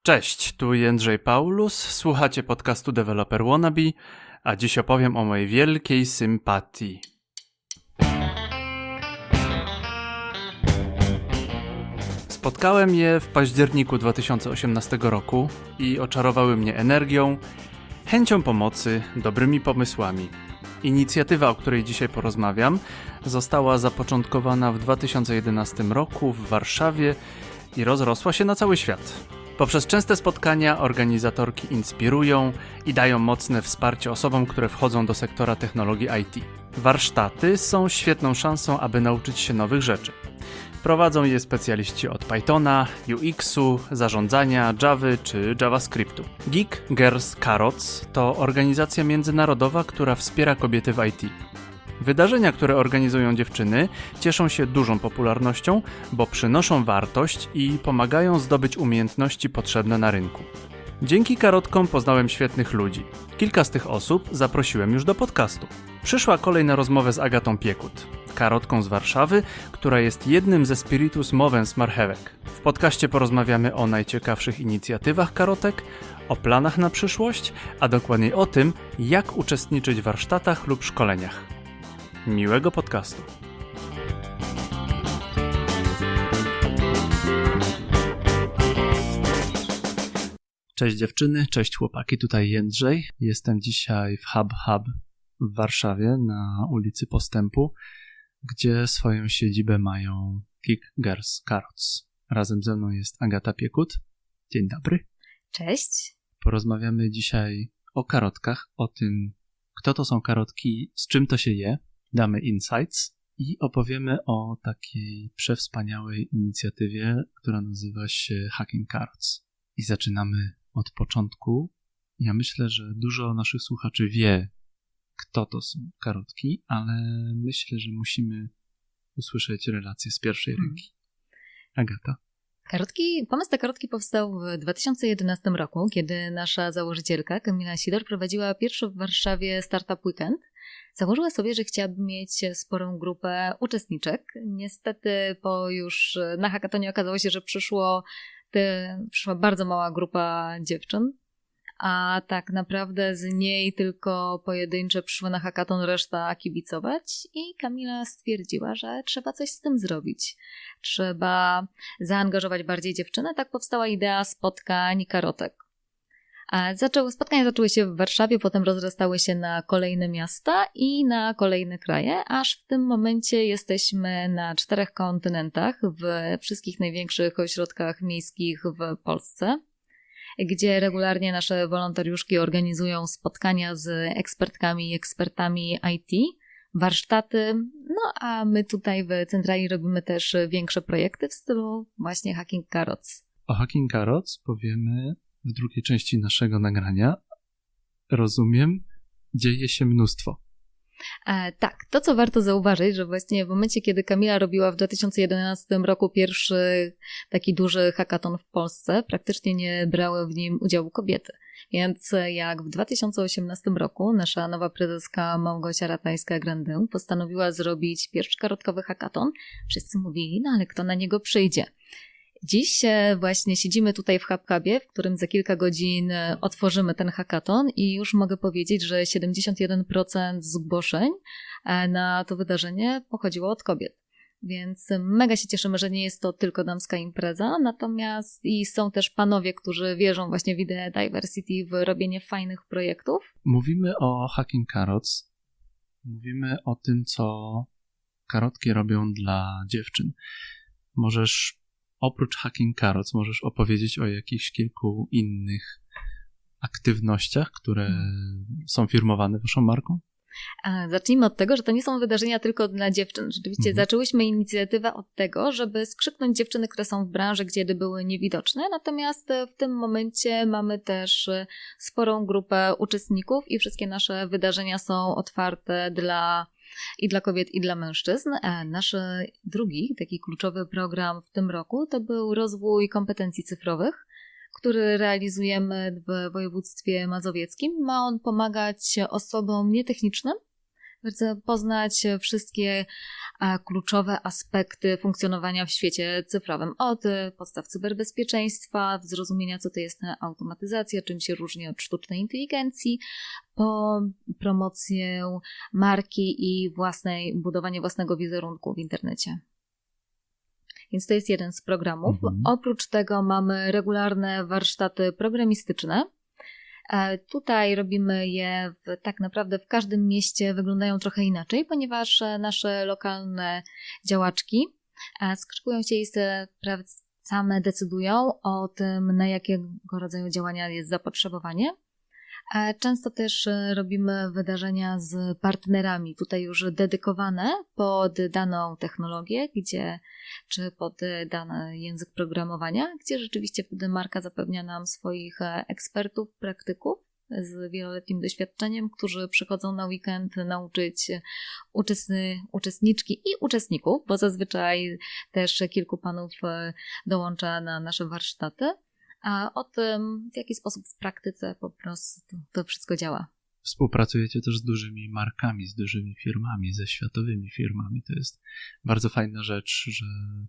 Cześć, tu Jędrzej Paulus, słuchacie podcastu Developer Wannabe, a dziś opowiem o mojej wielkiej sympatii. Spotkałem je w październiku 2018 roku i oczarowały mnie energią, chęcią pomocy, dobrymi pomysłami. Inicjatywa, o której dzisiaj porozmawiam, została zapoczątkowana w 2011 roku w Warszawie i rozrosła się na cały świat. Poprzez częste spotkania organizatorki inspirują i dają mocne wsparcie osobom, które wchodzą do sektora technologii IT. Warsztaty są świetną szansą, aby nauczyć się nowych rzeczy. Prowadzą je specjaliści od Pythona, UX-u, zarządzania, Javy czy JavaScriptu. Geek Girls Carrots to organizacja międzynarodowa, która wspiera kobiety w IT. Wydarzenia, które organizują dziewczyny, cieszą się dużą popularnością, bo przynoszą wartość i pomagają zdobyć umiejętności potrzebne na rynku. Dzięki karotkom poznałem świetnych ludzi. Kilka z tych osób zaprosiłem już do podcastu. Przyszła kolej na rozmowę z Agatą Piekut, karotką z Warszawy, która jest jednym ze spiritus movens marchewek. W podcaście porozmawiamy o najciekawszych inicjatywach karotek, o planach na przyszłość, a dokładniej o tym, jak uczestniczyć w warsztatach lub szkoleniach. Miłego podcastu. Cześć dziewczyny, cześć chłopaki, tutaj Jędrzej. Jestem dzisiaj w Hub w Warszawie na ulicy Postępu, gdzie swoją siedzibę mają Geek Girls Carrots. Razem ze mną jest Agata Piekut. Dzień dobry. Cześć. Porozmawiamy dzisiaj o karotkach, o tym, kto to są karotki, z czym to się je. Damy insights i opowiemy o takiej przewspaniałej inicjatywie, która nazywa się Hacking Carrots. I zaczynamy od początku. Ja myślę, że dużo naszych słuchaczy wie, kto to są karotki, ale myślę, że musimy usłyszeć relacje z pierwszej ręki. Agata. Pomysł na karotki powstał w 2011 roku, kiedy nasza założycielka Kamila Sidor prowadziła pierwszy w Warszawie Startup Weekend. Założyła sobie, że chciałaby mieć sporą grupę uczestniczek. Niestety już na hackatonie okazało się, że przyszła bardzo mała grupa dziewczyn, a tak naprawdę z niej tylko pojedyncze przyszły na hackaton, reszta kibicować i Kamila stwierdziła, że trzeba coś z tym zrobić. Trzeba zaangażować bardziej dziewczyny. Tak powstała idea spotkań karotek. Spotkania zaczęły się w Warszawie, potem rozrastały się na kolejne miasta i na kolejne kraje, aż w tym momencie jesteśmy na 4 kontynentach, w wszystkich największych ośrodkach miejskich w Polsce, gdzie regularnie nasze wolontariuszki organizują spotkania z ekspertkami i ekspertami IT, warsztaty, a my tutaj w centrali robimy też większe projekty w stylu właśnie Hacking Carrots. O Hacking Carrots powiemy w drugiej części naszego nagrania. Rozumiem, dzieje się mnóstwo. Tak, to co warto zauważyć, że właśnie w momencie, kiedy Kamila robiła w 2011 roku pierwszy taki duży hackathon w Polsce, praktycznie nie brały w nim udziału kobiety. Więc jak w 2018 roku nasza nowa prezeska Małgosia Ratajska-Grandę postanowiła zrobić pierwszy karotkowy hackathon, wszyscy mówili, ale kto na niego przyjdzie? Dziś właśnie siedzimy tutaj w HubHubie, w którym za kilka godzin otworzymy ten hackathon i już mogę powiedzieć, że 71% zgłoszeń na to wydarzenie pochodziło od kobiet. Więc mega się cieszymy, że nie jest to tylko damska impreza, natomiast i są też panowie, którzy wierzą właśnie w ideę diversity, w robienie fajnych projektów. Mówimy o Hacking Carrots, mówimy o tym, co karotki robią dla dziewczyn. Oprócz Hacking Carrots możesz opowiedzieć o jakichś kilku innych aktywnościach, które są firmowane waszą marką? Zacznijmy od tego, że to nie są wydarzenia tylko dla dziewczyn. Rzeczywiście zaczęłyśmy inicjatywę od tego, żeby skrzyknąć dziewczyny, które są w branży, gdzie były niewidoczne. Natomiast w tym momencie mamy też sporą grupę uczestników i wszystkie nasze wydarzenia są otwarte dla kobiet, i dla mężczyzn. Nasz drugi, taki kluczowy program w tym roku to był rozwój kompetencji cyfrowych, który realizujemy w województwie mazowieckim. Ma on pomagać osobom nietechnicznym poznać wszystkie kluczowe aspekty funkcjonowania w świecie cyfrowym. Od podstaw cyberbezpieczeństwa, zrozumienia, co to jest automatyzacja, czym się różni od sztucznej inteligencji, po promocję marki i budowanie własnego wizerunku w internecie. Więc to jest jeden z programów. Oprócz tego mamy regularne warsztaty programistyczne. Tutaj robimy je tak naprawdę w każdym mieście, wyglądają trochę inaczej, ponieważ nasze lokalne działaczki skrzykują się i same decydują o tym, na jakiego rodzaju działania jest zapotrzebowanie. Często też robimy wydarzenia z partnerami, tutaj już dedykowane pod daną technologię, czy pod dany język programowania, gdzie rzeczywiście wtedy marka zapewnia nam swoich ekspertów, praktyków z wieloletnim doświadczeniem, którzy przychodzą na weekend nauczyć uczestniczki i uczestników, bo zazwyczaj też kilku panów dołącza na nasze warsztaty. A o tym, w jaki sposób w praktyce po prostu to wszystko działa. Współpracujecie też z dużymi markami, z dużymi firmami, ze światowymi firmami. To jest bardzo fajna rzecz, że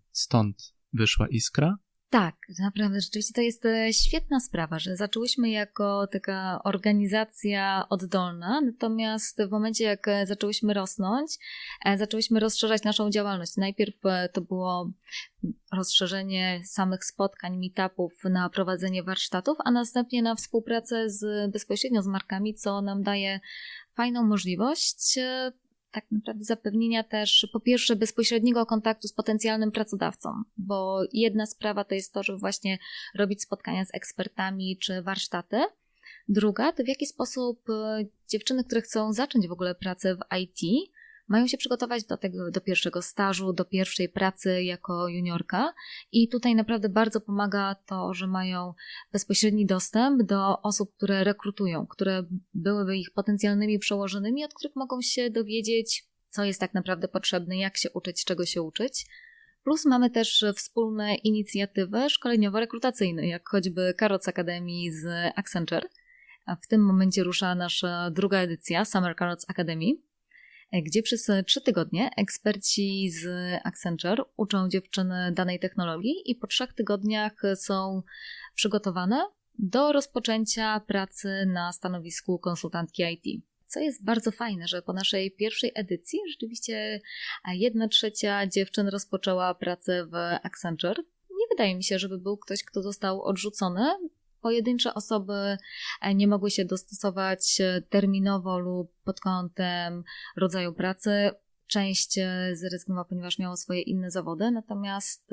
stąd wyszła iskra. Tak, naprawdę rzeczywiście to jest świetna sprawa, że zaczęłyśmy jako taka organizacja oddolna, natomiast w momencie jak zaczęłyśmy rosnąć, zaczęłyśmy rozszerzać naszą działalność. Najpierw to było rozszerzenie samych spotkań, meetupów na prowadzenie warsztatów, a następnie na współpracę bezpośrednio z markami, co nam daje fajną możliwość tak naprawdę zapewnienia też po pierwsze bezpośredniego kontaktu z potencjalnym pracodawcą, bo jedna sprawa to jest to, żeby właśnie robić spotkania z ekspertami czy warsztaty. Druga to w jaki sposób dziewczyny, które chcą zacząć w ogóle pracę w IT, mają się przygotować do pierwszego stażu, do pierwszej pracy jako juniorka i tutaj naprawdę bardzo pomaga to, że mają bezpośredni dostęp do osób, które rekrutują, które byłyby ich potencjalnymi przełożonymi, od których mogą się dowiedzieć, co jest tak naprawdę potrzebne, jak się uczyć, czego się uczyć. Plus mamy też wspólne inicjatywy szkoleniowo-rekrutacyjne, jak choćby Carrots Academy z Accenture. A w tym momencie rusza nasza druga edycja Summer Carrots Academy, gdzie przez 3 tygodnie eksperci z Accenture uczą dziewczyny danej technologii i po 3 tygodniach są przygotowane do rozpoczęcia pracy na stanowisku konsultantki IT. Co jest bardzo fajne, że po naszej pierwszej edycji rzeczywiście 1/3 dziewczyn rozpoczęła pracę w Accenture. Nie wydaje mi się, żeby był ktoś, kto został odrzucony. Pojedyncze osoby nie mogły się dostosować terminowo lub pod kątem rodzaju pracy. Część zrezygnowała, ponieważ miało swoje inne zawody, natomiast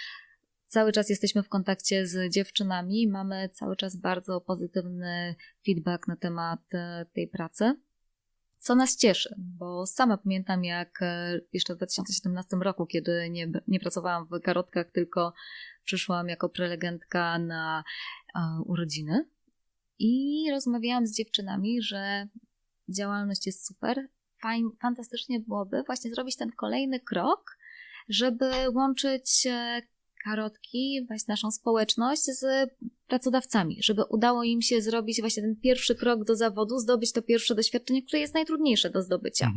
cały czas jesteśmy w kontakcie z dziewczynami. Mamy cały czas bardzo pozytywny feedback na temat tej pracy, co nas cieszy, bo sama pamiętam, jak jeszcze w 2017 roku, kiedy nie pracowałam w Karotkach, tylko przyszłam jako prelegentka na urodziny i rozmawiałam z dziewczynami, że działalność jest super, fantastycznie byłoby właśnie zrobić ten kolejny krok, żeby łączyć Karotki, właśnie naszą społeczność z pracodawcami, żeby udało im się zrobić właśnie ten pierwszy krok do zawodu, zdobyć to pierwsze doświadczenie, które jest najtrudniejsze do zdobycia.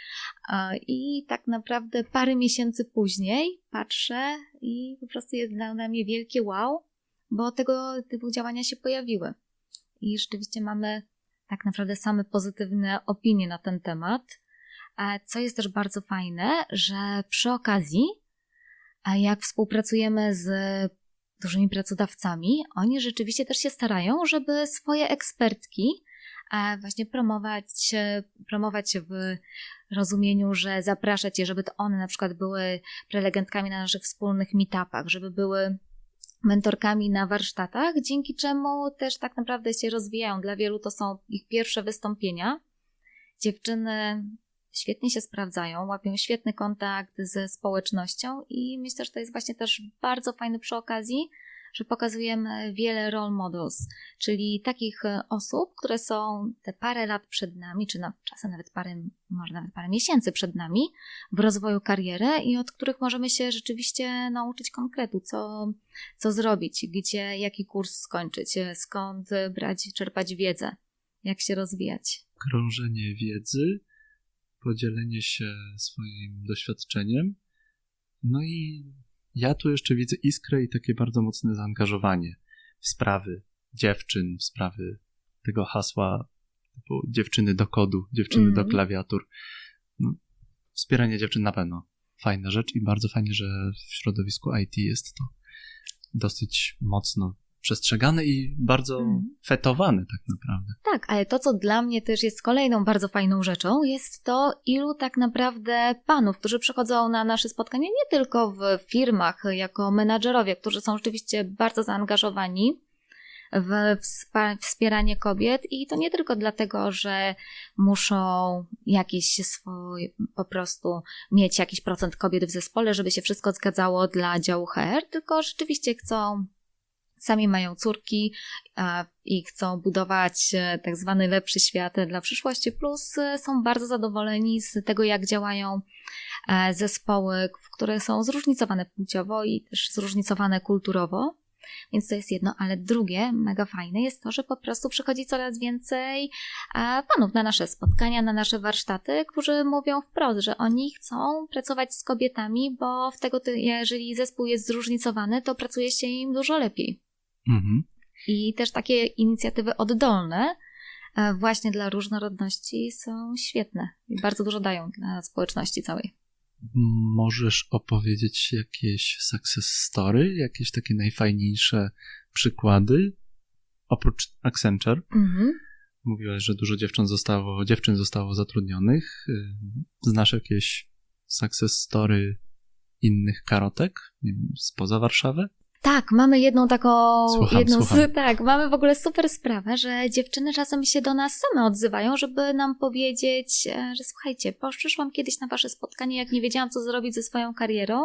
I tak naprawdę parę miesięcy później patrzę i po prostu jest dla mnie wielkie wow, bo tego typu działania się pojawiły. I rzeczywiście mamy tak naprawdę same pozytywne opinie na ten temat. Co jest też bardzo fajne, że przy okazji, jak współpracujemy z dużymi pracodawcami, oni rzeczywiście też się starają, żeby swoje ekspertki właśnie promować w rozumieniu, że zapraszać je, żeby to one na przykład były prelegentkami na naszych wspólnych meetupach, żeby były mentorkami na warsztatach, dzięki czemu też tak naprawdę się rozwijają. Dla wielu to są ich pierwsze wystąpienia. Dziewczyny świetnie się sprawdzają, łapią świetny kontakt ze społecznością i myślę, że to jest właśnie też bardzo fajne przy okazji, że pokazujemy wiele role models, czyli takich osób, które są te parę lat przed nami, czy czasem może nawet parę miesięcy przed nami w rozwoju kariery i od których możemy się rzeczywiście nauczyć konkretu, co zrobić, jaki kurs skończyć, skąd czerpać wiedzę, jak się rozwijać. Krążenie wiedzy podzielenie się swoim doświadczeniem. No i ja tu jeszcze widzę iskrę i takie bardzo mocne zaangażowanie w sprawy dziewczyn, w sprawy tego hasła typu dziewczyny do kodu, dziewczyny do klawiatur. No, wspieranie dziewczyn na pewno fajna rzecz i bardzo fajnie, że w środowisku IT jest to dosyć mocno przestrzegane i bardzo fetowane tak naprawdę. Tak, ale to, co dla mnie też jest kolejną bardzo fajną rzeczą, jest to, ilu tak naprawdę panów, którzy przychodzą na nasze spotkania, nie tylko w firmach, jako menadżerowie, którzy są rzeczywiście bardzo zaangażowani w wspieranie kobiet i to nie tylko dlatego, że muszą po prostu mieć jakiś procent kobiet w zespole, żeby się wszystko zgadzało dla działu HR, tylko rzeczywiście sami mają córki i chcą budować tak zwany lepszy świat dla przyszłości, plus są bardzo zadowoleni z tego, jak działają zespoły, które są zróżnicowane płciowo i też zróżnicowane kulturowo. Więc to jest jedno, ale drugie, mega fajne jest to, że po prostu przychodzi coraz więcej panów na nasze spotkania, na nasze warsztaty, którzy mówią wprost, że oni chcą pracować z kobietami, bo jeżeli zespół jest zróżnicowany, to pracuje się im dużo lepiej. Mhm. I też takie inicjatywy oddolne właśnie dla różnorodności są świetne i bardzo dużo dają dla społeczności całej. Możesz opowiedzieć jakieś success story, jakieś takie najfajniejsze przykłady? Oprócz Accenture. Mówiłaś, że dużo dziewczyn zostało zatrudnionych. Znasz jakieś success story innych karotek? Nie wiem, spoza Warszawy? Tak, mamy jedną taką, Słucham. Tak, mamy w ogóle super sprawę, że dziewczyny czasem się do nas same odzywają, żeby nam powiedzieć, że słuchajcie, przyszłam kiedyś na wasze spotkanie, jak nie wiedziałam, co zrobić ze swoją karierą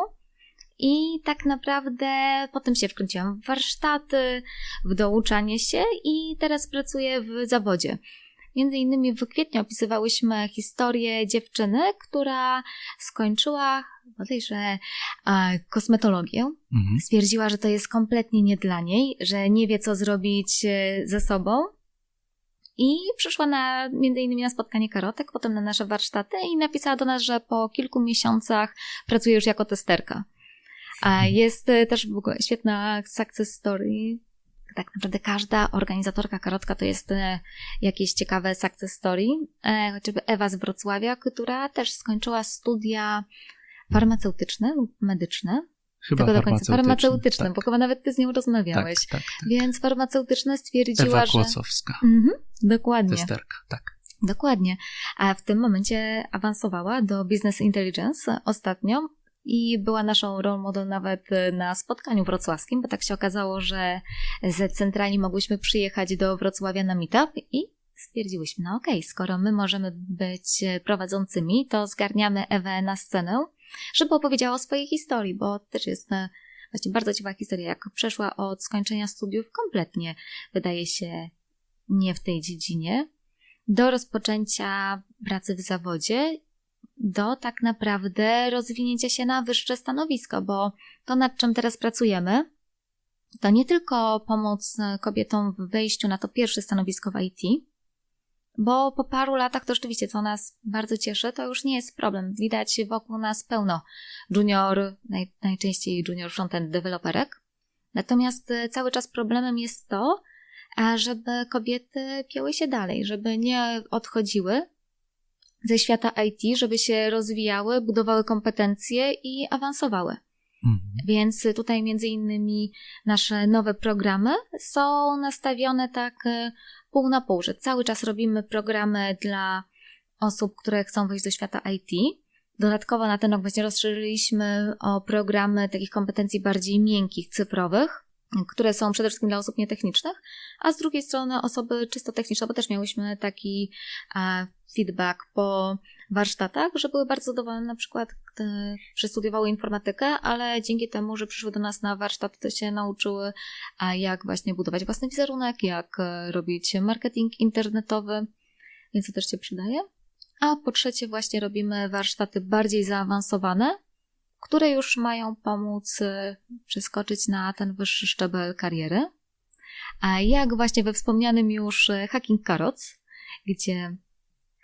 i tak naprawdę potem się wkręciłam w warsztaty, w douczanie się i teraz pracuję w zawodzie. Między innymi w kwietniu opisywałyśmy historię dziewczyny, która skończyła bodajże kosmetologię. Stwierdziła, że to jest kompletnie nie dla niej, że nie wie, co zrobić ze sobą. I przyszła między innymi na spotkanie karotek, potem na nasze warsztaty i napisała do nas, że po kilku miesiącach pracuje już jako testerka. Jest też w ogóle świetna success story. Tak naprawdę każda organizatorka karotka to jest jakieś ciekawe success story. Chociażby Ewa z Wrocławia, która też skończyła studia farmaceutyczne lub medyczne. Chyba tego do końca. Farmaceutyczne, tak. Bo chyba nawet ty z nią rozmawiałeś. Tak. Więc farmaceutyczne stwierdziła, Ewa że... Kłosowska. Dokładnie. Testerka, tak. Dokładnie. A w tym momencie awansowała do Business Intelligence ostatnio i była naszą role model nawet na spotkaniu wrocławskim, bo tak się okazało, że z centrali mogłyśmy przyjechać do Wrocławia na meetup i stwierdziłyśmy, no okej, skoro my możemy być prowadzącymi, to zgarniamy Ewę na scenę, żeby opowiedziała o swojej historii, bo też jest właśnie bardzo ciekawa historia, jak przeszła od skończenia studiów kompletnie, wydaje się, nie w tej dziedzinie, do rozpoczęcia pracy w zawodzie, do tak naprawdę rozwinięcia się na wyższe stanowisko, bo to, nad czym teraz pracujemy, to nie tylko pomoc kobietom w wejściu na to pierwsze stanowisko w IT, bo po paru latach to rzeczywiście, co nas bardzo cieszy, to już nie jest problem. Widać wokół nas pełno najczęściej junior frontend deweloperek. Natomiast cały czas problemem jest to, żeby kobiety pięły się dalej, żeby nie odchodziły ze świata IT, żeby się rozwijały, budowały kompetencje i awansowały. Więc tutaj między innymi nasze nowe programy są nastawione tak pół na pół, że cały czas robimy programy dla osób, które chcą wejść do świata IT. Dodatkowo na ten rok właśnie rozszerzyliśmy o programy takich kompetencji bardziej miękkich, cyfrowych, które są przede wszystkim dla osób nietechnicznych, a z drugiej strony osoby czysto techniczne, bo też miałyśmy taki feedback po warsztatach, że były bardzo zadowolone, na przykład przestudiowały informatykę, ale dzięki temu, że przyszły do nas na warsztat, to się nauczyły, jak właśnie budować własny wizerunek, jak robić marketing internetowy, więc to też się przydaje. A po trzecie właśnie robimy warsztaty bardziej zaawansowane, które już mają pomóc przeskoczyć na ten wyższy szczebel kariery. A jak właśnie we wspomnianym już Hacking Carrots, gdzie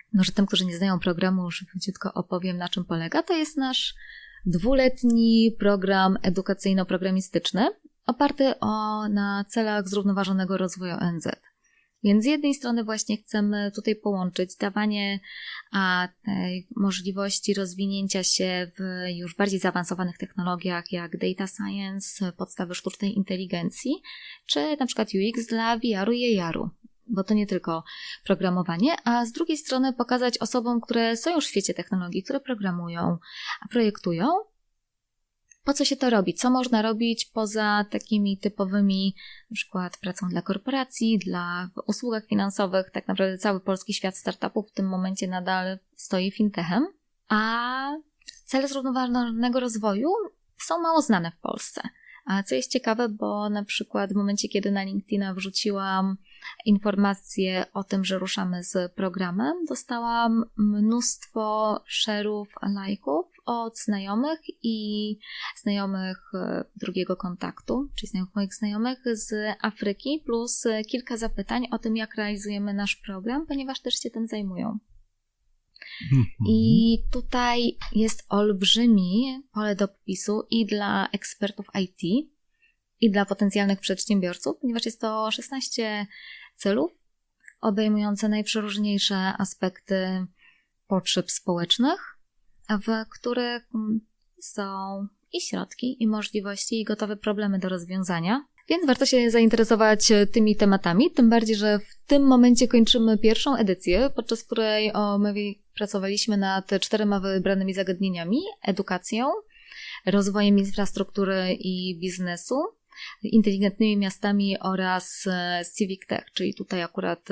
Może tym, którzy nie znają programu, szybciutko opowiem, na czym polega. To jest nasz 2-letni program edukacyjno-programistyczny oparty na celach zrównoważonego rozwoju ONZ. Więc z jednej strony właśnie chcemy tutaj połączyć dawanie tej możliwości rozwinięcia się w już bardziej zaawansowanych technologiach jak data science, podstawy sztucznej inteligencji, czy na przykład UX dla VR-u i AR-u. Bo to nie tylko programowanie, a z drugiej strony pokazać osobom, które są już w świecie technologii, które programują, projektują, po co się to robi, co można robić poza takimi typowymi, na przykład pracą dla korporacji, w usługach finansowych. Tak naprawdę cały polski świat startupów w tym momencie nadal stoi fintechem, a cele zrównoważonego rozwoju są mało znane w Polsce. A co jest ciekawe, bo na przykład w momencie, kiedy na LinkedIna wrzuciłam informacje o tym, że ruszamy z programem, dostałam mnóstwo share'ów, lajków od znajomych i znajomych drugiego kontaktu, czyli znajomych moich znajomych z Afryki, plus kilka zapytań o tym, jak realizujemy nasz program, ponieważ też się tym zajmują. I tutaj jest olbrzymi pole do popisu i dla ekspertów IT, i dla potencjalnych przedsiębiorców, ponieważ jest to 16 celów obejmujące najprzeróżniejsze aspekty potrzeb społecznych, w których są i środki, i możliwości, i gotowe problemy do rozwiązania. Więc warto się zainteresować tymi tematami, tym bardziej, że w tym momencie kończymy pierwszą edycję, podczas której my pracowaliśmy nad 4 wybranymi zagadnieniami: edukacją, rozwojem infrastruktury i biznesu, inteligentnymi miastami oraz civic tech, czyli tutaj akurat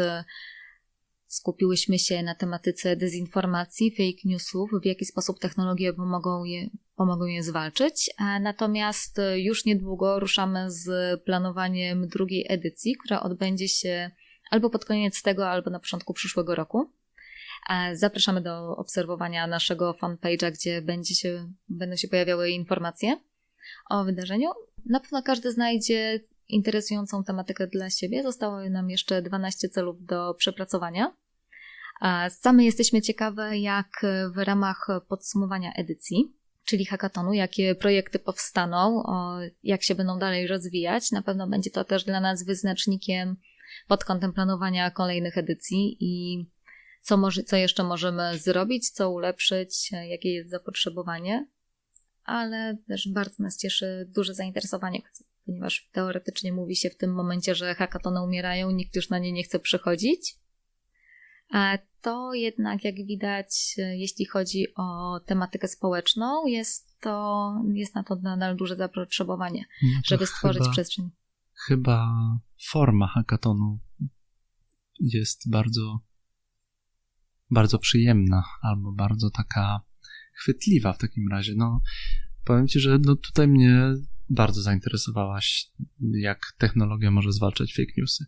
skupiłyśmy się na tematyce dezinformacji, fake newsów, w jaki sposób technologie pomogą je zwalczyć. Natomiast już niedługo ruszamy z planowaniem drugiej edycji, która odbędzie się albo pod koniec tego, albo na początku przyszłego roku. Zapraszamy do obserwowania naszego fanpage'a, gdzie będą się pojawiały informacje o wydarzeniu. Na pewno każdy znajdzie interesującą tematykę dla siebie. Zostało nam jeszcze 12 celów do przepracowania. Same jesteśmy ciekawe, jak w ramach podsumowania edycji, czyli hackathonu, jakie projekty powstaną, jak się będą dalej rozwijać. Na pewno będzie to też dla nas wyznacznikiem pod kątem planowania kolejnych edycji i co jeszcze możemy zrobić, co ulepszyć, jakie jest zapotrzebowanie. Ale też bardzo nas cieszy duże zainteresowanie, ponieważ teoretycznie mówi się w tym momencie, że hackathony umierają, nikt już na nie nie chce przychodzić. A to jednak, jak widać, jeśli chodzi o tematykę społeczną, jest na to nadal duże zapotrzebowanie, żeby stworzyć przestrzeń. Chyba forma hackathonu jest bardzo, bardzo przyjemna, albo bardzo taka chwytliwa w takim razie. Powiem Ci, że tutaj mnie bardzo zainteresowałaś, jak technologia może zwalczać fake newsy.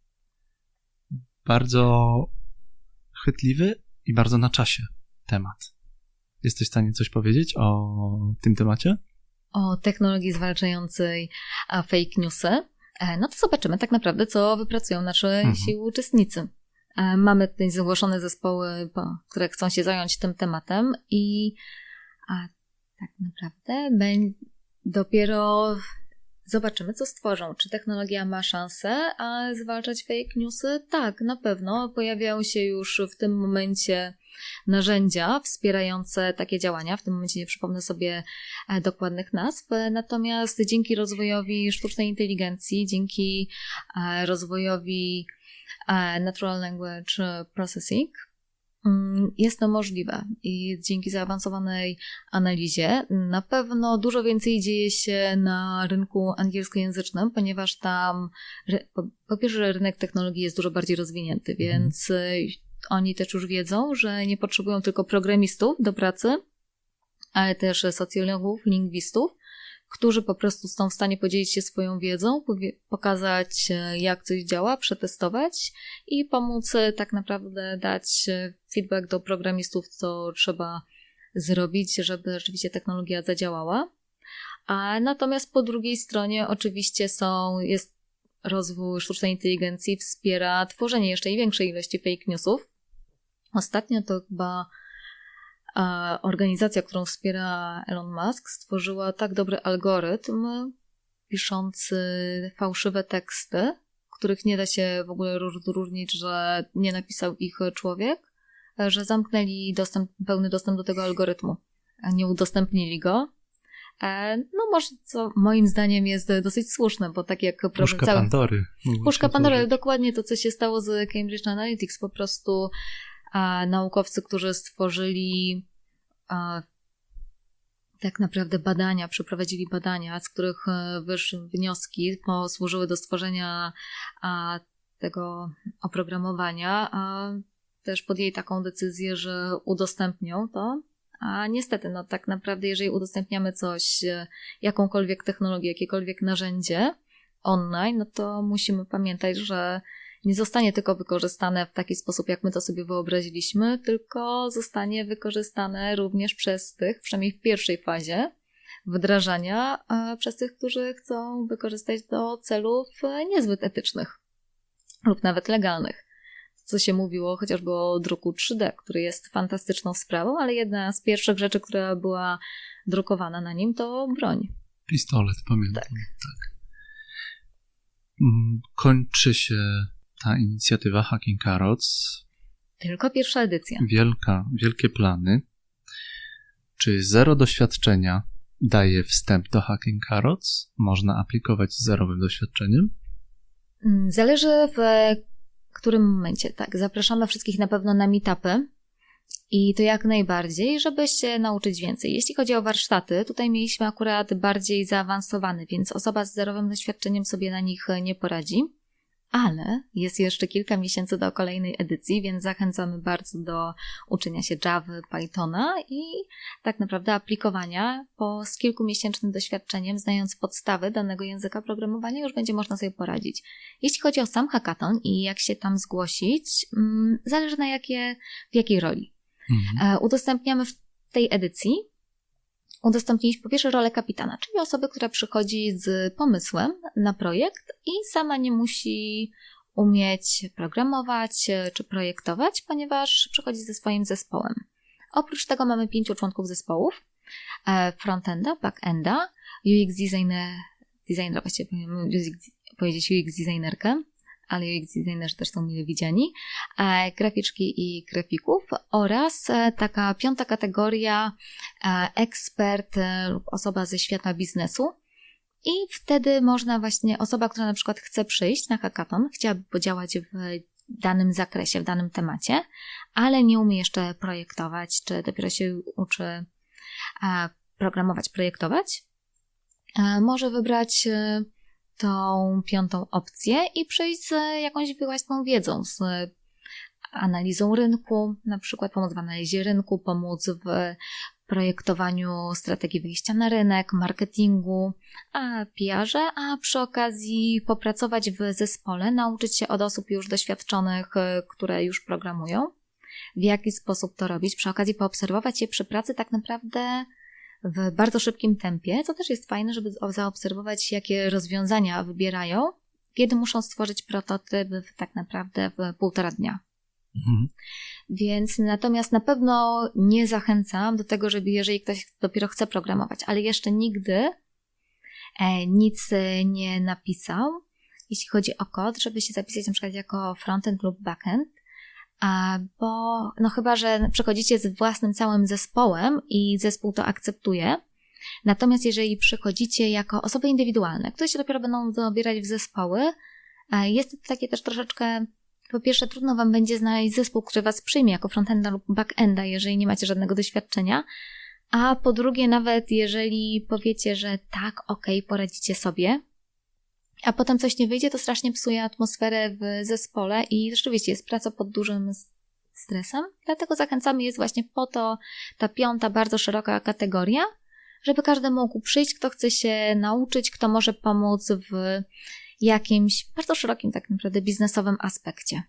Bardzo chwytliwy i bardzo na czasie temat. Jesteś w stanie coś powiedzieć o tym temacie? O technologii zwalczającej fake newsy. To zobaczymy tak naprawdę, co wypracują nasi uczestnicy. Mamy tutaj zgłoszone zespoły, które chcą się zająć tym tematem i tak naprawdę dopiero zobaczymy, co stworzą. Czy technologia ma szansę zwalczać fake newsy? Tak, na pewno. Pojawiają się już w tym momencie narzędzia wspierające takie działania. W tym momencie nie przypomnę sobie dokładnych nazw. Natomiast dzięki rozwojowi sztucznej inteligencji, dzięki rozwojowi Natural Language Processing jest to możliwe i dzięki zaawansowanej analizie na pewno dużo więcej dzieje się na rynku angielskojęzycznym, ponieważ tam po pierwsze rynek technologii jest dużo bardziej rozwinięty, więc oni też już wiedzą, że nie potrzebują tylko programistów do pracy, ale też socjologów, lingwistów, którzy po prostu są w stanie podzielić się swoją wiedzą, pokazać, jak coś działa, przetestować i pomóc tak naprawdę dać feedback do programistów, co trzeba zrobić, żeby rzeczywiście technologia zadziałała. Natomiast po drugiej stronie oczywiście jest rozwój sztucznej inteligencji, wspiera tworzenie jeszcze większej ilości fake newsów, Ostatnio to chyba organizacja, którą wspiera Elon Musk, stworzyła tak dobry algorytm piszący fałszywe teksty, których nie da się w ogóle rozróżnić, że nie napisał ich człowiek, że zamknęli pełny dostęp do tego algorytmu, a nie udostępnili go. No może, co moim zdaniem jest dosyć słuszne, bo tak jak Puszka Pandory. Puszka Pandory, dokładnie to, co się stało z Cambridge Analytics, po prostu naukowcy, którzy stworzyli tak naprawdę przeprowadzili badania, z których wyszły wnioski, posłużyły do stworzenia tego oprogramowania, też podjęli taką decyzję, że udostępnią to. A niestety, no tak naprawdę, jeżeli udostępniamy coś, jakąkolwiek technologię, jakiekolwiek narzędzie online, no to musimy pamiętać, że nie zostanie tylko wykorzystane w taki sposób, jak my to sobie wyobraziliśmy, tylko zostanie wykorzystane również przez tych, przynajmniej w pierwszej fazie wdrażania, przez tych, którzy chcą wykorzystać do celów niezbyt etycznych lub nawet legalnych. Co się mówiło chociażby o druku 3D, który jest fantastyczną sprawą, ale jedna z pierwszych rzeczy, która była drukowana na nim, to broń. Pistolet, pamiętam. Tak. Kończy się ta inicjatywa Hacking Carrots. Tylko pierwsza edycja. Wielkie plany. Czy zero doświadczenia daje wstęp do Hacking Carrots? Można aplikować z zerowym doświadczeniem? Zależy w którym momencie, tak. Zapraszamy wszystkich na pewno na meetupy i to jak najbardziej, żeby się nauczyć więcej. Jeśli chodzi o warsztaty, tutaj mieliśmy akurat bardziej zaawansowane, więc osoba z zerowym doświadczeniem sobie na nich nie poradzi, ale jest jeszcze kilka miesięcy do kolejnej edycji, więc zachęcamy bardzo do uczenia się Java, Pythona i tak naprawdę aplikowania, bo z kilkumiesięcznym doświadczeniem, znając podstawy danego języka programowania, już będzie można sobie poradzić. Jeśli chodzi o sam hackathon i jak się tam zgłosić, zależy w jakiej roli. Udostępniamy w tej edycji udostępniliśmy po pierwsze rolę kapitana, czyli osoby, która przychodzi z pomysłem na projekt i sama nie musi umieć programować czy projektować, ponieważ przychodzi ze swoim zespołem. Oprócz tego mamy 5 członków zespołów, frontenda, backenda, UX designera, właściwie powiedzieć UX designerkę, ale UX designerzy też są mile widziani, graficzki i grafików oraz taka 5. kategoria ekspert lub osoba ze świata biznesu. I wtedy można właśnie, osoba, która na przykład chce przyjść na hackathon, chciałaby podziałać w danym zakresie, w danym temacie, ale nie umie jeszcze projektować, czy dopiero się uczy programować, projektować, może wybrać tą 5. opcję i przyjść z jakąś własną wiedzą, z analizą rynku, na przykład pomóc w analizie rynku, pomóc w projektowaniu strategii wyjścia na rynek, marketingu, PR-ze, a przy okazji popracować w zespole, nauczyć się od osób już doświadczonych, które już programują, w jaki sposób to robić, przy okazji poobserwować je przy pracy tak naprawdę w bardzo szybkim tempie, co też jest fajne, żeby zaobserwować, jakie rozwiązania wybierają, kiedy muszą stworzyć prototyp tak naprawdę w 1,5 dnia. Więc natomiast na pewno nie zachęcam do tego, żeby jeżeli ktoś dopiero chce programować, ale jeszcze nigdy nic nie napisał, jeśli chodzi o kod, żeby się zapisać na przykład jako frontend lub backend, bo no chyba, że przychodzicie z własnym całym zespołem i zespół to akceptuje. Natomiast jeżeli przychodzicie jako osoby indywidualne, które się dopiero będą dobierać w zespoły, jest to takie też troszeczkę, po pierwsze trudno wam będzie znaleźć zespół, który was przyjmie jako frontenda lub backenda, jeżeli nie macie żadnego doświadczenia, a po drugie nawet jeżeli powiecie, że tak, okej, poradzicie sobie, a potem coś nie wyjdzie, to strasznie psuje atmosferę w zespole i rzeczywiście jest praca pod dużym stresem. Dlatego zachęcamy, jest właśnie po to ta 5. bardzo szeroka kategoria, żeby każdy mógł przyjść, kto chce się nauczyć, kto może pomóc w jakimś bardzo szerokim tak naprawdę biznesowym aspekcie.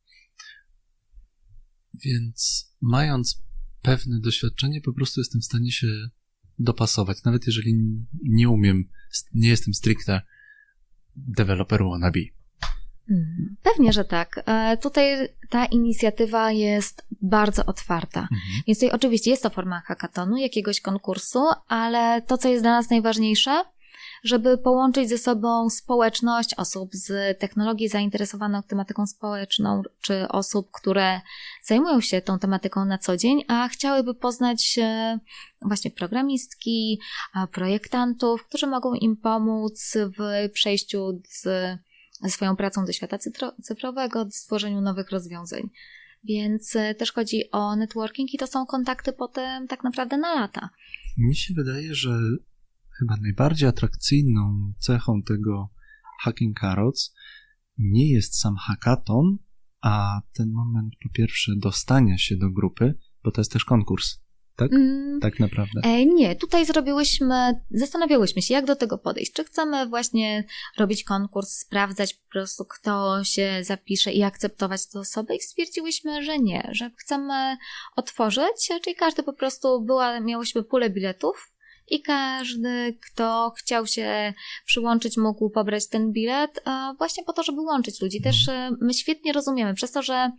Więc mając pewne doświadczenie, po prostu jestem w stanie się dopasować. Nawet jeżeli nie umiem, nie jestem stricte developer wannabe. Pewnie, że tak. Tutaj ta inicjatywa jest bardzo otwarta. Więc tutaj oczywiście jest to forma hackathonu, jakiegoś konkursu, ale to, co jest dla nas najważniejsze, żeby połączyć ze sobą społeczność osób z technologii zainteresowanych tematyką społeczną, czy osób, które zajmują się tą tematyką na co dzień, a chciałyby poznać właśnie programistki, projektantów, którzy mogą im pomóc w przejściu ze swoją pracą do świata cyfrowego, w stworzeniu nowych rozwiązań. Więc też chodzi o networking i to są kontakty potem tak naprawdę na lata. Mi się wydaje, że chyba najbardziej atrakcyjną cechą tego Hacking Carrots nie jest sam hackathon, a ten moment po pierwsze dostania się do grupy, bo to jest też konkurs, tak? Tak naprawdę. Nie, tutaj zastanawiałyśmy się, jak do tego podejść. Czy chcemy właśnie robić konkurs, sprawdzać po prostu, kto się zapisze i akceptować te osoby i stwierdziłyśmy, że nie, że chcemy otworzyć, czyli każdy po prostu miałyśmy pulę biletów i każdy, kto chciał się przyłączyć, mógł pobrać ten bilet właśnie po to, żeby łączyć ludzi. Też my świetnie rozumiemy, przez to, że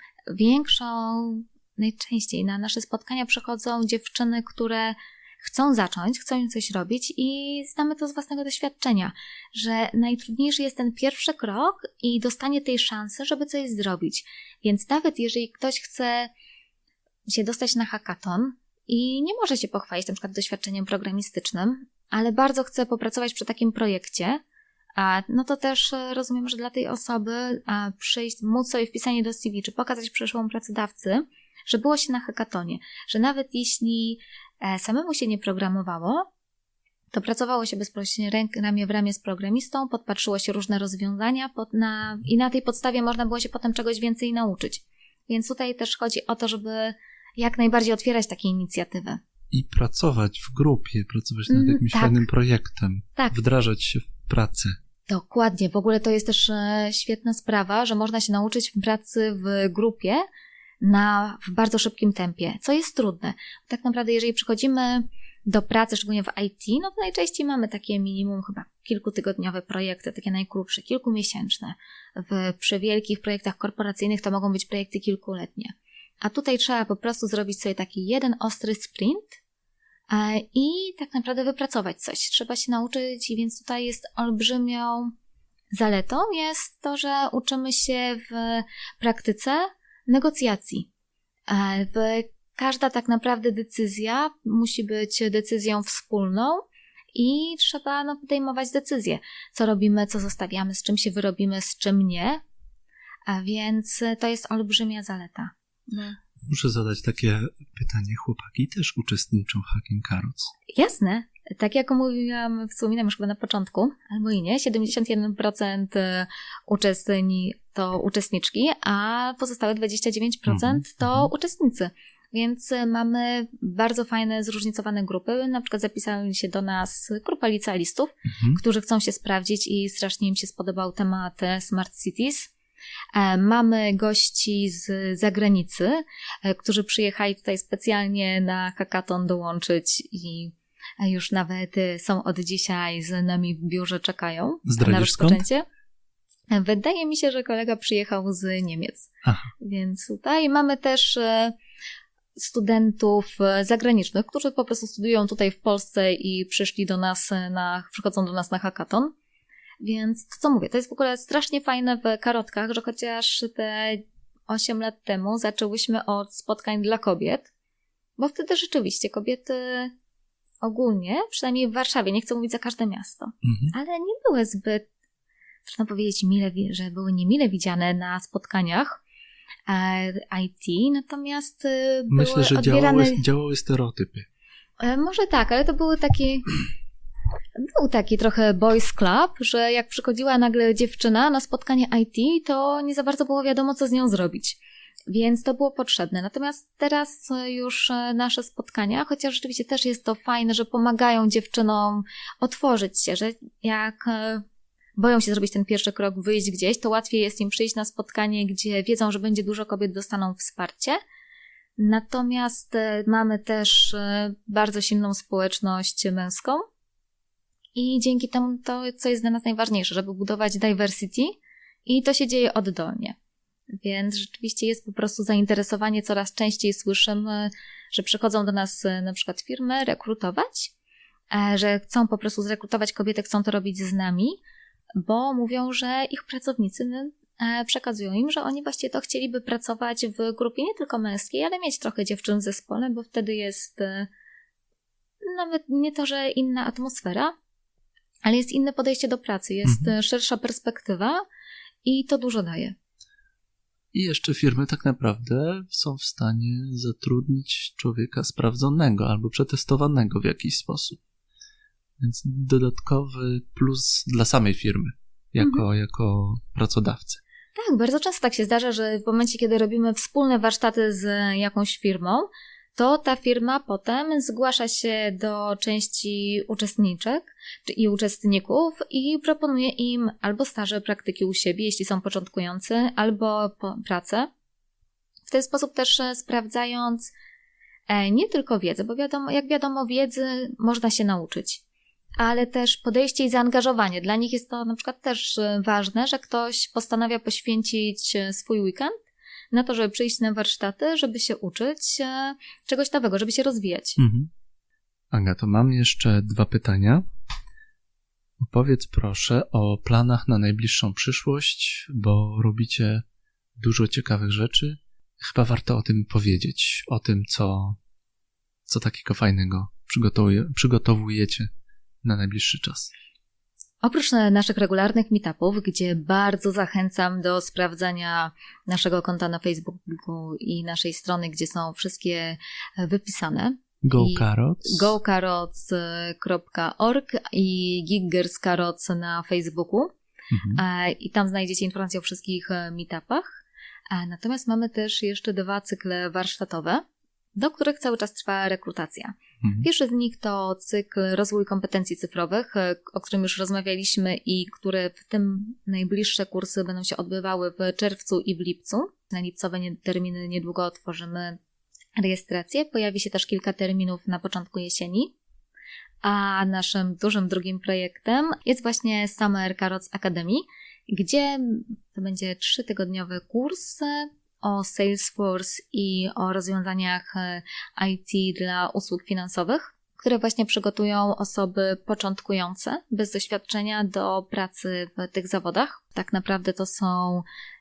najczęściej na nasze spotkania przychodzą dziewczyny, które chcą zacząć, chcą coś robić i znamy to z własnego doświadczenia, że najtrudniejszy jest ten pierwszy krok i dostanie tej szansy, żeby coś zrobić. Więc nawet jeżeli ktoś chce się dostać na hackathon i nie może się pochwalić na przykład doświadczeniem programistycznym, ale bardzo chce popracować przy takim projekcie, no to też rozumiem, że dla tej osoby przyjść, móc sobie wpisanie do CV, czy pokazać przyszłemu pracodawcy, że było się na hackathonie, że nawet jeśli samemu się nie programowało, to pracowało się bezpośrednio ramię w ramię z programistą, podpatrzyło się różne rozwiązania i na tej podstawie można było się potem czegoś więcej nauczyć. Więc tutaj też chodzi o to, żeby jak najbardziej otwierać takie inicjatywy. I pracować w grupie, pracować nad jakimś fajnym projektem, wdrażać się w pracę. Dokładnie. W ogóle to jest też świetna sprawa, że można się nauczyć pracy w grupie w bardzo szybkim tempie, co jest trudne. Tak naprawdę, jeżeli przychodzimy do pracy, szczególnie w IT, no to najczęściej mamy takie minimum chyba kilkutygodniowe projekty, takie najkrótsze, kilkumiesięczne. Przy wielkich projektach korporacyjnych to mogą być projekty kilkuletnie. A tutaj trzeba po prostu zrobić sobie taki jeden ostry sprint i tak naprawdę wypracować coś. Trzeba się nauczyć, więc tutaj jest olbrzymią zaletą jest to, że uczymy się w praktyce negocjacji. Każda tak naprawdę decyzja musi być decyzją wspólną i trzeba podejmować decyzje, co robimy, co zostawiamy, z czym się wyrobimy, z czym nie. A więc to jest olbrzymia zaleta. Muszę zadać takie pytanie. Chłopaki też uczestniczą w Hacking Carrots? Jasne. Tak jak wspominam już chyba na początku, albo i nie, 71% to uczestniczki, a pozostałe 29% to uczestnicy. Więc mamy bardzo fajne, zróżnicowane grupy. Na przykład zapisali się do nas grupa licealistów, którzy chcą się sprawdzić i strasznie im się spodobał temat Smart Cities. Mamy gości z zagranicy, którzy przyjechali tutaj specjalnie na hackathon dołączyć i już nawet są od dzisiaj z nami w biurze, czekają na rozpoczęcie. Wydaje mi się, że kolega przyjechał z Niemiec. Aha. Więc tutaj mamy też studentów zagranicznych, którzy po prostu studiują tutaj w Polsce i przyszli do nas przychodzą do nas na hackathon. Więc to co mówię, to jest w ogóle strasznie fajne w Karotkach, że chociaż te 8 lat temu zaczęłyśmy od spotkań dla kobiet, bo wtedy rzeczywiście kobiety ogólnie, przynajmniej w Warszawie, nie chcę mówić za każde miasto, ale nie były zbyt, trudno powiedzieć, że były niemile widziane na spotkaniach IT, natomiast myślę, były że odbierane... działały stereotypy. Może tak, ale to był taki trochę boys club, że jak przychodziła nagle dziewczyna na spotkanie IT, to nie za bardzo było wiadomo, co z nią zrobić. Więc to było potrzebne. Natomiast teraz już nasze spotkania, chociaż rzeczywiście też jest to fajne, że pomagają dziewczynom otworzyć się, że jak boją się zrobić ten pierwszy krok, wyjść gdzieś, to łatwiej jest im przyjść na spotkanie, gdzie wiedzą, że będzie dużo kobiet, dostaną wsparcie. Natomiast mamy też bardzo silną społeczność męską i dzięki temu to, co jest dla nas najważniejsze, żeby budować diversity I to się dzieje oddolnie. Więc rzeczywiście jest po prostu zainteresowanie, coraz częściej słyszymy, że przychodzą do nas na przykład firmy rekrutować, że chcą po prostu zrekrutować kobiety, chcą to robić z nami, bo mówią, że ich pracownicy przekazują im, że oni właściwie to chcieliby pracować w grupie nie tylko męskiej, ale mieć trochę dziewczyn w zespole, bo wtedy jest nawet nie to, że inna atmosfera, ale jest inne podejście do pracy, jest szersza perspektywa i to dużo daje. I jeszcze firmy tak naprawdę są w stanie zatrudnić człowieka sprawdzonego albo przetestowanego w jakiś sposób. Więc dodatkowy plus dla samej firmy, jako pracodawcy. Tak, bardzo często tak się zdarza, że w momencie, kiedy robimy wspólne warsztaty z jakąś firmą, to ta firma potem zgłasza się do części uczestniczek i uczestników i proponuje im albo staże, praktyki u siebie, jeśli są początkujący, albo pracę. W ten sposób też sprawdzając nie tylko wiedzę, bo jak wiadomo, wiedzy można się nauczyć, ale też podejście i zaangażowanie. Dla nich jest to na przykład też ważne, że ktoś postanawia poświęcić swój weekend na to, żeby przyjść na warsztaty, żeby się uczyć czegoś nowego, żeby się rozwijać. Agato, mam jeszcze 2 pytania. Opowiedz proszę o planach na najbliższą przyszłość, bo robicie dużo ciekawych rzeczy. Chyba warto o tym powiedzieć, o tym, co takiego fajnego przygotowujecie na najbliższy czas. Oprócz naszych regularnych meetupów, gdzie bardzo zachęcam do sprawdzania naszego konta na Facebooku i naszej strony, gdzie są wszystkie wypisane. GoCarots.org i Giggers na Facebooku. I tam znajdziecie informacje o wszystkich meetupach. Natomiast mamy też jeszcze 2 cykle warsztatowe, do których cały czas trwa rekrutacja. Pierwszy z nich to cykl Rozwój kompetencji cyfrowych, o którym już rozmawialiśmy i które w tym najbliższe kursy będą się odbywały w czerwcu i w lipcu. Na lipcowe terminy niedługo otworzymy rejestrację. Pojawi się też kilka terminów na początku jesieni. A naszym dużym drugim projektem jest właśnie Summer Carrots Academy, gdzie to będzie 3-tygodniowy kurs o Salesforce i o rozwiązaniach IT dla usług finansowych, które właśnie przygotują osoby początkujące, bez doświadczenia do pracy w tych zawodach. Tak naprawdę to są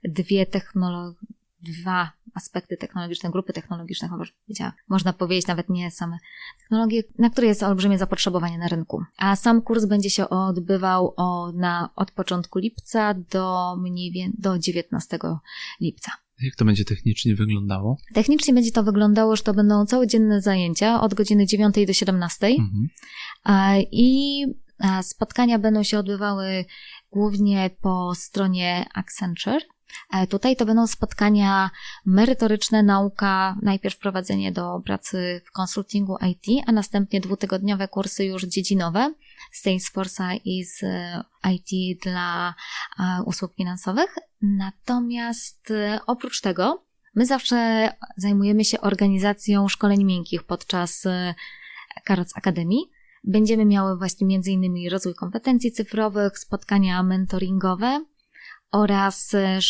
2 aspekty technologiczne, grupy technologiczne, można powiedzieć, nawet nie same technologie, na które jest olbrzymie zapotrzebowanie na rynku. A sam kurs będzie się odbywał od początku lipca do 19 lipca. Jak to będzie technicznie wyglądało? Technicznie będzie to wyglądało, że to będą całodzienne zajęcia od godziny 9 do 17. I spotkania będą się odbywały głównie po stronie Accenture. Tutaj to będą spotkania merytoryczne, nauka, najpierw prowadzenie do pracy w konsultingu IT, a następnie 2-tygodniowe kursy już dziedzinowe z Salesforce'a i z IT dla usług finansowych. Natomiast oprócz tego my zawsze zajmujemy się organizacją szkoleń miękkich podczas Carrots Academy. Będziemy miały właśnie m.in. rozwój kompetencji cyfrowych, spotkania mentoringowe oraz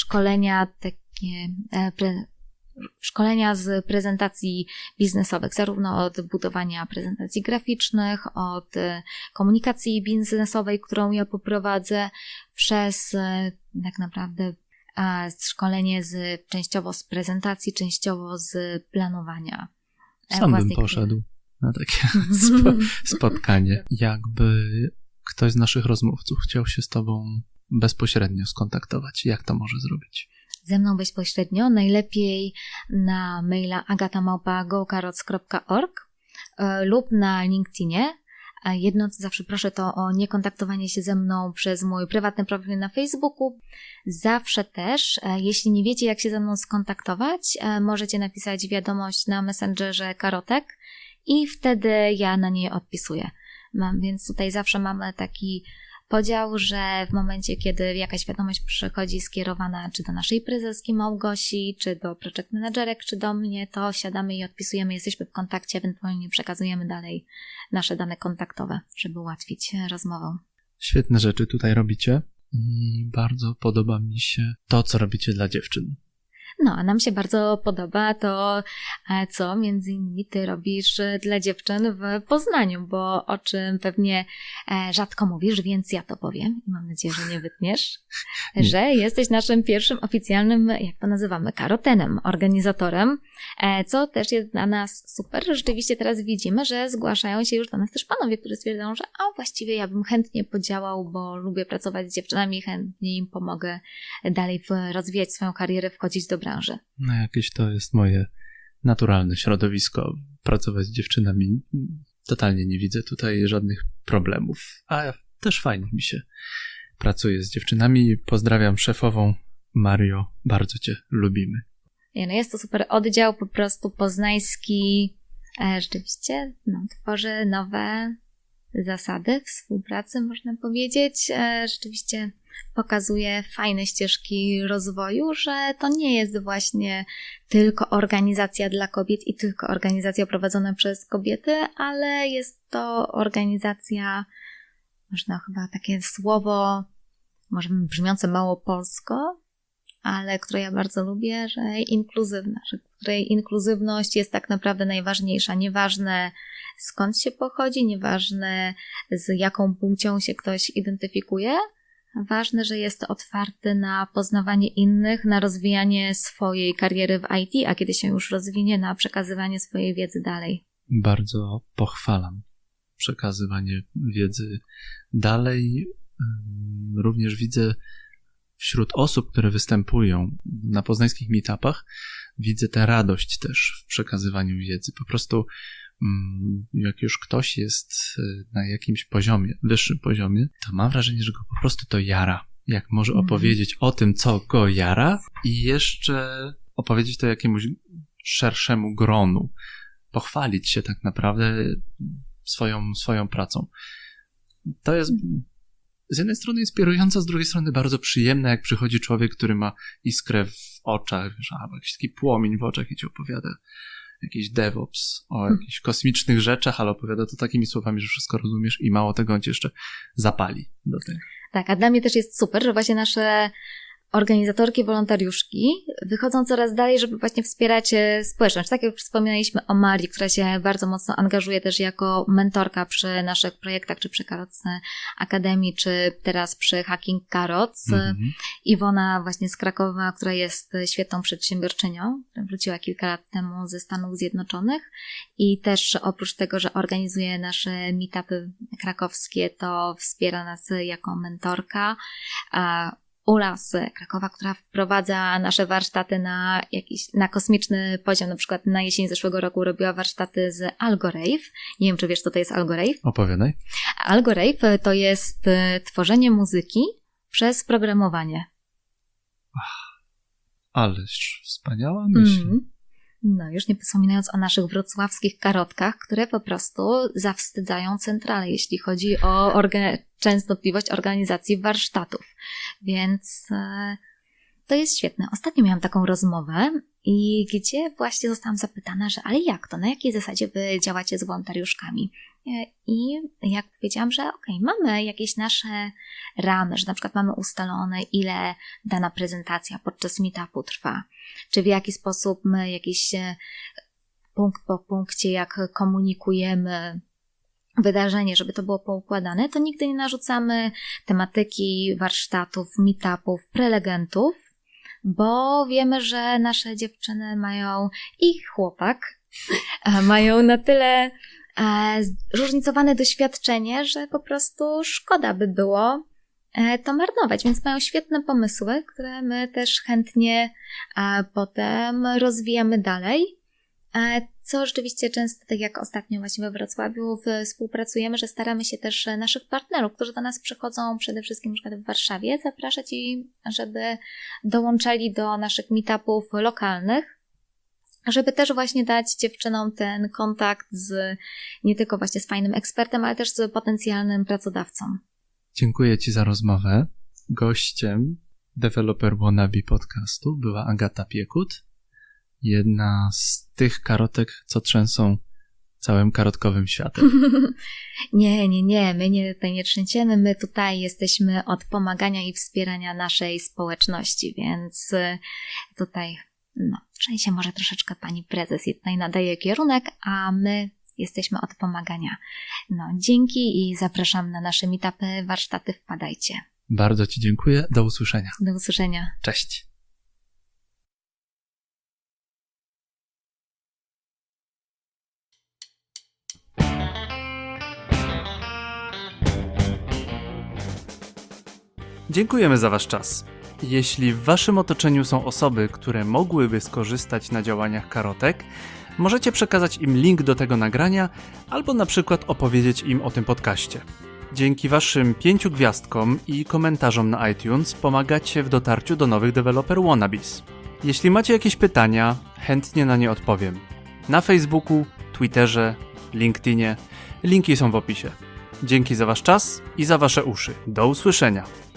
szkolenia z prezentacji biznesowych, zarówno od budowania prezentacji graficznych, od komunikacji biznesowej, którą ja poprowadzę, przez tak naprawdę szkolenie częściowo z prezentacji, częściowo z planowania. Sam bym poszedł na takie spotkanie. Jakby ktoś z naszych rozmówców chciał się z tobą bezpośrednio skontaktować, jak to może zrobić? Ze mną bezpośrednio, najlepiej na maila agatama@gocarots.org lub na LinkedInie. Jedno, co zawsze proszę, to o niekontaktowanie się ze mną przez mój prywatny profil na Facebooku. Zawsze też, jeśli nie wiecie, jak się ze mną skontaktować, możecie napisać wiadomość na Messengerze Karotek i wtedy ja na niej odpisuję. Więc tutaj zawsze mamy taki podział, że w momencie, kiedy jakaś wiadomość przychodzi skierowana czy do naszej prezeski Małgosi, czy do project managerek, czy do mnie, to siadamy i odpisujemy, jesteśmy w kontakcie, ewentualnie przekazujemy dalej nasze dane kontaktowe, żeby ułatwić rozmowę. Świetne rzeczy tutaj robicie. i bardzo podoba mi się to, co robicie dla dziewczyn. No, a nam się bardzo podoba to, co między innymi ty robisz dla dziewczyn w Poznaniu, bo o czym pewnie rzadko mówisz, więc ja to powiem i mam nadzieję, że nie wytniesz, że jesteś naszym pierwszym oficjalnym, jak to nazywamy, karotenem, organizatorem, co też jest dla nas super. Rzeczywiście teraz widzimy, że zgłaszają się już do nas też panowie, którzy stwierdzają, że właściwie ja bym chętnie podziałał, bo lubię pracować z dziewczynami, chętnie im pomogę dalej rozwijać swoją karierę, wchodzić do branży. No jakieś to jest moje naturalne środowisko. Pracować z dziewczynami totalnie nie widzę tutaj żadnych problemów. A też fajnie mi się pracuje z dziewczynami. Pozdrawiam szefową Mario. Bardzo cię lubimy. No jest to super oddział, po prostu poznański. Rzeczywiście tworzy nowe zasady współpracy, można powiedzieć. Rzeczywiście pokazuje fajne ścieżki rozwoju, że to nie jest właśnie tylko organizacja dla kobiet i tylko organizacja prowadzona przez kobiety, ale jest to organizacja, można chyba takie słowo, może brzmiące mało polsko, ale które ja bardzo lubię, że inkluzywna, że której inkluzywność jest tak naprawdę najważniejsza. Nieważne skąd się pochodzi, nieważne z jaką płcią się ktoś identyfikuje, ważne, że jest otwarty na poznawanie innych, na rozwijanie swojej kariery w IT, a kiedy się już rozwinie, na przekazywanie swojej wiedzy dalej. Bardzo pochwalam przekazywanie wiedzy dalej. Również widzę wśród osób, które występują na poznańskich meetupach, widzę tę radość też w przekazywaniu wiedzy. Po prostu jak już ktoś jest na jakimś poziomie, wyższym poziomie, to mam wrażenie, że go po prostu to jara. Jak może opowiedzieć o tym, co go jara i jeszcze opowiedzieć to jakiemuś szerszemu gronu. Pochwalić się tak naprawdę swoją pracą. To jest z jednej strony inspirujące, z drugiej strony bardzo przyjemne, jak przychodzi człowiek, który ma iskrę w oczach, wiesz, albo jakiś taki płomień w oczach i ci opowiada jakiś DevOps o jakichś kosmicznych rzeczach, ale opowiada to takimi słowami, że wszystko rozumiesz i mało tego, on cię jeszcze zapali do tego. Tak, a dla mnie też jest super, że właśnie nasze organizatorki, wolontariuszki wychodzą coraz dalej, żeby właśnie wspierać społeczność. Tak jak już wspominaliśmy o Marii, która się bardzo mocno angażuje też jako mentorka przy naszych projektach, czy przy Karoc Akademii, czy teraz przy Hacking Karoc. Iwona właśnie z Krakowa, która jest świetną przedsiębiorczynią, wróciła kilka lat temu ze Stanów Zjednoczonych i też oprócz tego, że organizuje nasze meetupy krakowskie, to wspiera nas jako mentorka. Ula z Krakowa, która wprowadza nasze warsztaty na kosmiczny poziom. Na przykład na jesień zeszłego roku robiła warsztaty z Algorave. Nie wiem, czy wiesz, co to jest Algorave? Opowiadaj. Algorave to jest tworzenie muzyki przez programowanie. Ależ wspaniała myśl. No, już nie wspominając o naszych wrocławskich karotkach, które po prostu zawstydzają centralę, jeśli chodzi o częstotliwość organizacji warsztatów. Więc to jest świetne. Ostatnio miałam taką rozmowę i gdzie właśnie zostałam zapytana, że ale jak to? Na jakiej zasadzie wy działacie z wolontariuszkami? I jak powiedziałam, że mamy jakieś nasze ramy, że na przykład mamy ustalone, ile dana prezentacja podczas meetupu trwa, czy w jaki sposób my jakiś punkt po punkcie, jak komunikujemy wydarzenie, żeby to było poukładane, to nigdy nie narzucamy tematyki warsztatów, meetupów, prelegentów, bo wiemy, że nasze dziewczyny mają i chłopak, mają na tyle zróżnicowane doświadczenie, że po prostu szkoda by było to marnować, więc mają świetne pomysły, które my też chętnie potem rozwijamy dalej, co rzeczywiście często, tak jak ostatnio właśnie we Wrocławiu współpracujemy, że staramy się też naszych partnerów, którzy do nas przychodzą przede wszystkim na przykład w Warszawie, zapraszać i żeby dołączali do naszych meetupów lokalnych, żeby też właśnie dać dziewczynom ten kontakt nie tylko właśnie z fajnym ekspertem, ale też z potencjalnym pracodawcą. Dziękuję ci za rozmowę. Gościem Developer Wannabe podcastu była Agata Piekut, jedna z tych karotek, co trzęsą całym karotkowym światem. Nie, my tutaj nie trzęsiemy, my tutaj jesteśmy od pomagania i wspierania naszej społeczności, więc tutaj trzęsie może troszeczkę pani prezes i tutaj nadaje kierunek, a my jesteśmy od pomagania. Dzięki i zapraszam na nasze meetupy, warsztaty, wpadajcie. Bardzo Ci dziękuję. Do usłyszenia. Do usłyszenia. Cześć. Dziękujemy za Wasz czas. Jeśli w Waszym otoczeniu są osoby, które mogłyby skorzystać na działaniach Karotek, możecie przekazać im link do tego nagrania albo na przykład opowiedzieć im o tym podcaście. Dzięki Waszym 5 gwiazdkom i komentarzom na iTunes pomagacie w dotarciu do nowych developer wannabes. Jeśli macie jakieś pytania, chętnie na nie odpowiem. Na Facebooku, Twitterze, LinkedInie, linki są w opisie. Dzięki za Wasz czas i za Wasze uszy. Do usłyszenia.